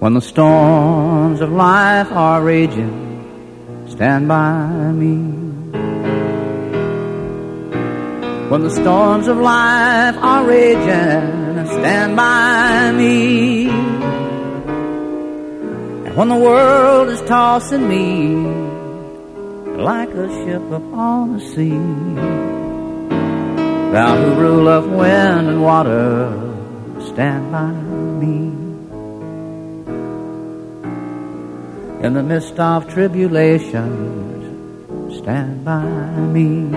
When the storms of life are raging, stand by me. When the storms of life are raging, stand by me. And when the world is tossing me like a ship upon the sea, thou who ruleth wind and water, stand by me. In the midst of tribulations, stand by me.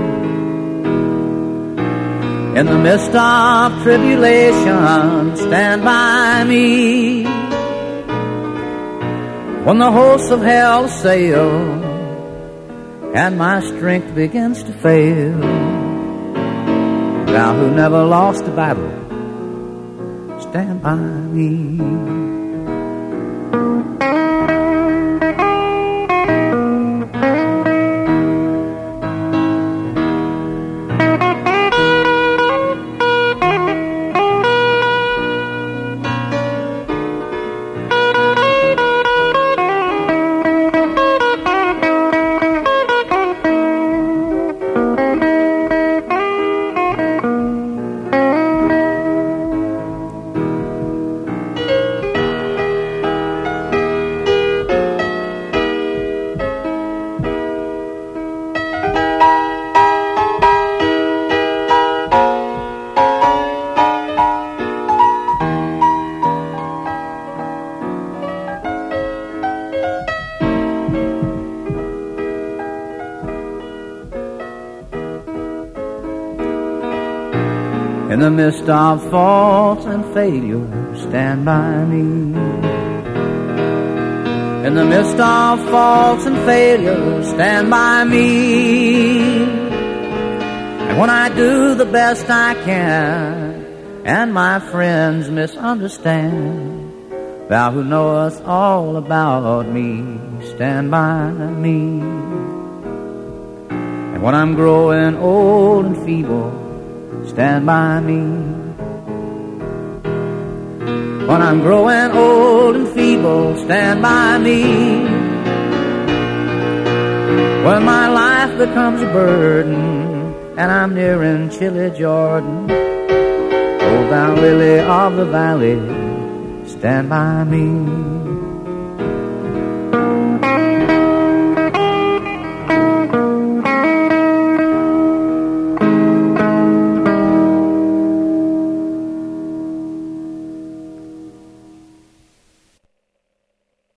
In the midst of tribulations, stand by me. When the hosts of hell assail and my strength begins to fail, thou who never lost a battle, stand by me. In the midst of faults and failure, stand by me. In the midst of faults and failure, stand by me. And when I do the best I can, and my friends misunderstand, thou who knowest all about me, stand by me. And when I'm growing old and feeble, stand by me. When I'm growing old and feeble, stand by me. When my life becomes a burden and I'm nearing chilly Jordan, O thou lily of the valley, stand by me.